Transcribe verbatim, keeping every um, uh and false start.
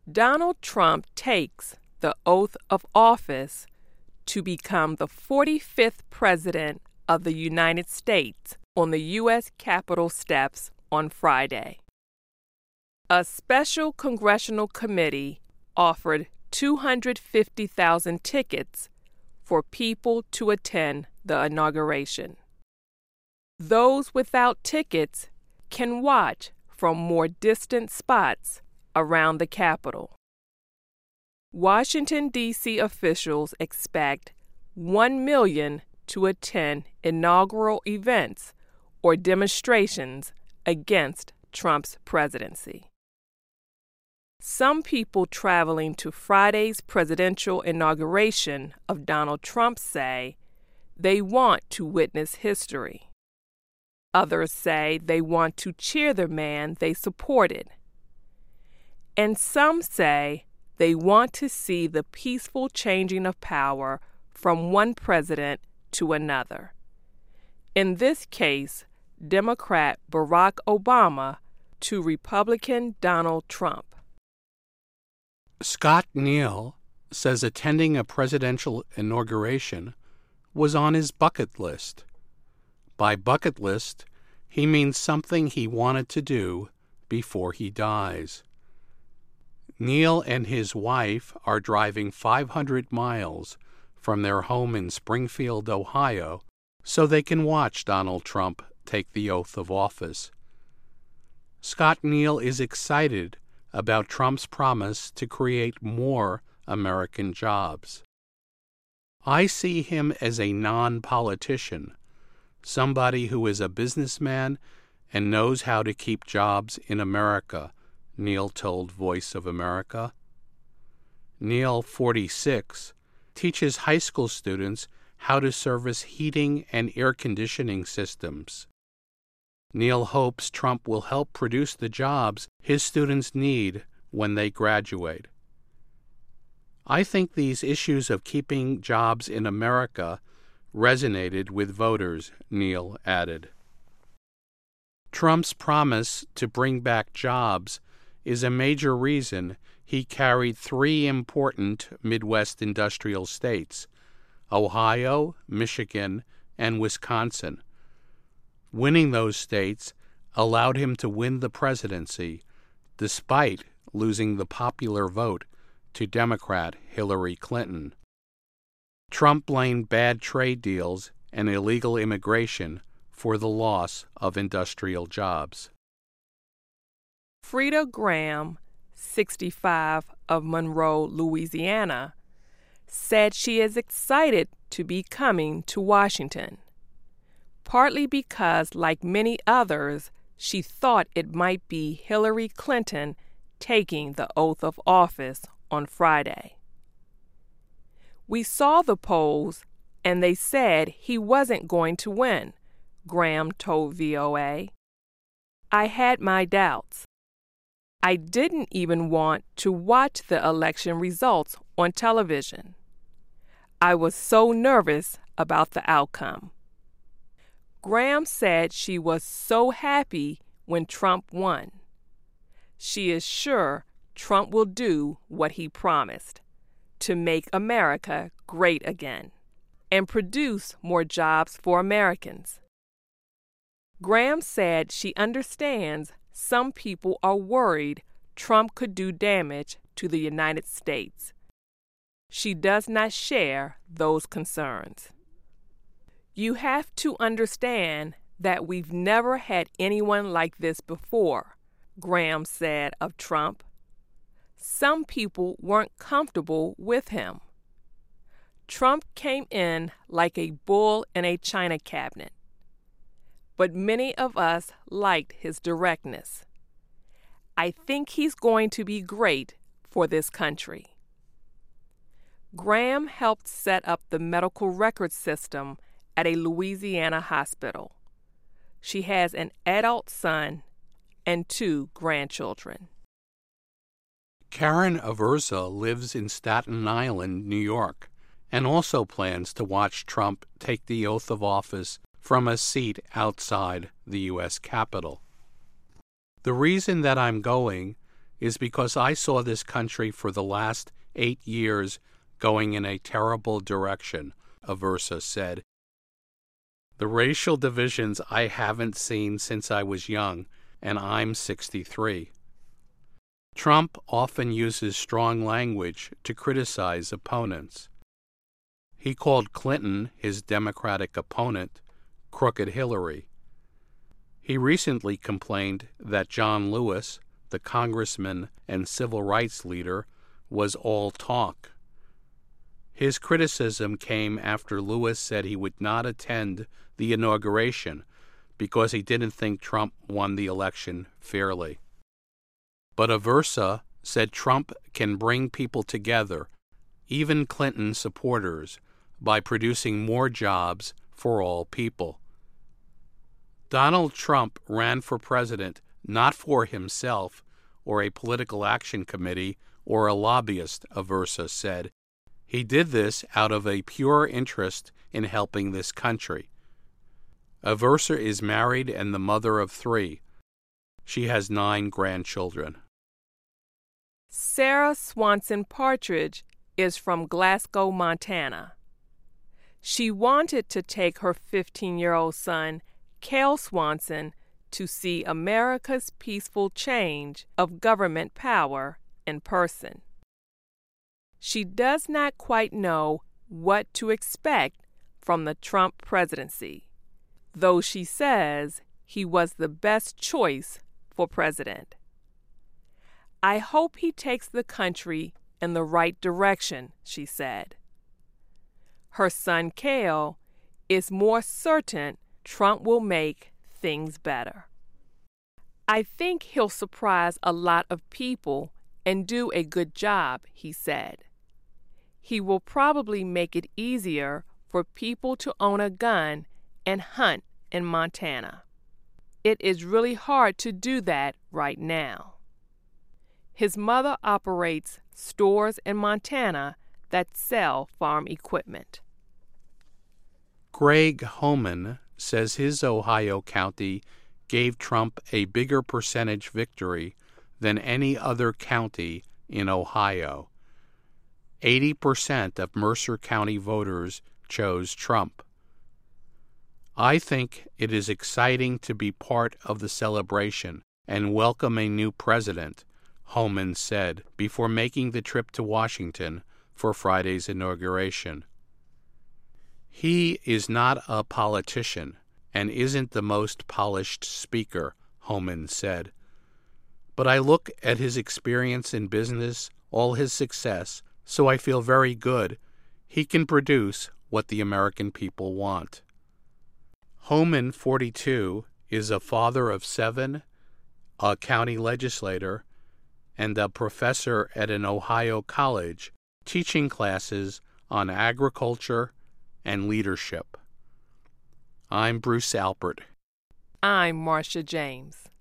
Donald Trump takes the oath of office to become the forty-fifth President of the United States on the U S Capitol steps on Friday. A special congressional committee offered two hundred fifty thousand tickets for people to attend the inauguration. Those without tickets can watch from more distant spots around the Capitol. Washington, D C officials expect one million to attend inaugural events or demonstrations against Trump's presidency. Some people traveling to Friday's presidential inauguration of Donald Trump say they want to witness history. Others say they want to cheer the man they supported. And some say they want to see the peaceful changing of power from one president to another. In this case, Democrat Barack Obama to Republican Donald Trump. Scott Neal says attending a presidential inauguration was on his bucket list. By bucket list, he means something he wanted to do before he dies. Neal and his wife are driving five hundred miles from their home in Springfield, Ohio, so they can watch Donald Trump take the oath of office. Scott Neal is excited about Trump's promise to create more American jobs. I see him as a non-politician, somebody who is a businessman and knows how to keep jobs in America, Neal told Voice of America. Neal, forty-six, teaches high school students how to service heating and air conditioning systems. Neal hopes Trump will help produce the jobs his students need when they graduate. I think these issues of keeping jobs in America resonated with voters, Neal added. Trump's promise to bring back jobs is a major reason he carried three important Midwest industrial states, Ohio, Michigan, and Wisconsin. Winning those states allowed him to win the presidency, despite losing the popular vote to Democrat Hillary Clinton. Trump blamed bad trade deals and illegal immigration for the loss of industrial jobs. Frida Graham, sixty-five, of Monroe, Louisiana, said she is excited to be coming to Washington, partly because, like many others, she thought it might be Hillary Clinton taking the oath of office on Friday. We saw the polls, and they said he wasn't going to win, Graham told V O A. I had my doubts. I didn't even want to watch the election results on television. I was so nervous about the outcome. Graham said she was so happy when Trump won. She is sure Trump will do what he promised, to make America great again and produce more jobs for Americans. Graham said she understands some people are worried Trump could do damage to the United States. She does not share those concerns. You have to understand that we've never had anyone like this before, Graham said of Trump. Some people weren't comfortable with him. Trump came in like a bull in a china cabinet. But many of us liked his directness. I think he's going to be great for this country. Graham helped set up the medical record system at a Louisiana hospital. She has an adult son and two grandchildren. Karen Aversa lives in Staten Island, New York, and also plans to watch Trump take the oath of office from a seat outside the U S Capitol. The reason that I'm going is because I saw this country for the last eight years going in a terrible direction, Aversa said. The racial divisions I haven't seen since I was young, and I'm sixty-three. Trump often uses strong language to criticize opponents. He called Clinton, his Democratic opponent, Crooked Hillary. He recently complained that John Lewis, the congressman and civil rights leader, was all talk. His criticism came after Lewis said he would not attend the inauguration because he didn't think Trump won the election fairly. But Aversa said Trump can bring people together, even Clinton supporters, by producing more jobs for all people. Donald Trump ran for president not for himself or a political action committee or a lobbyist, Aversa said. He did this out of a pure interest in helping this country. Aversa is married and the mother of three. She has nine grandchildren. Sarah Swanson Partridge is from Glasgow, Montana. She wanted to take her fifteen-year-old son, Cale Swanson, to see America's peaceful change of government power in person. She does not quite know what to expect from the Trump presidency, though she says he was the best choice for president. I hope he takes the country in the right direction, she said. Her son Cale is more certain Trump will make things better. I think he'll surprise a lot of people and do a good job, he said. He will probably make it easier for people to own a gun and hunt in Montana. It is really hard to do that right now. His mother operates stores in Montana that sell farm equipment. Greg Homan says his Ohio county gave Trump a bigger percentage victory than any other county in Ohio. eighty percent of Mercer County voters chose Trump. I think it is exciting to be part of the celebration and welcome a new president, Homan said before making the trip to Washington for Friday's inauguration. He is not a politician and isn't the most polished speaker, Homan said. But I look at his experience in business, all his success, so I feel very good. He can produce what the American people want. Homan, forty-two, is a father of seven, a county legislator, and a professor at an Ohio college teaching classes on agriculture and leadership. I'm Bruce Alpert. I'm Marcia James.